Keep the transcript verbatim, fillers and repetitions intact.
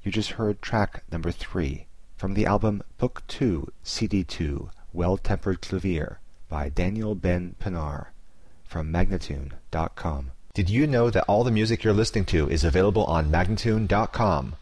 You just heard track number three from the album Book two, C D two, Well-Tempered Clavier by Daniel Ben Pinar from Magnatune dot com. Did you know that all the music you're listening to is available on Magnatune dot com?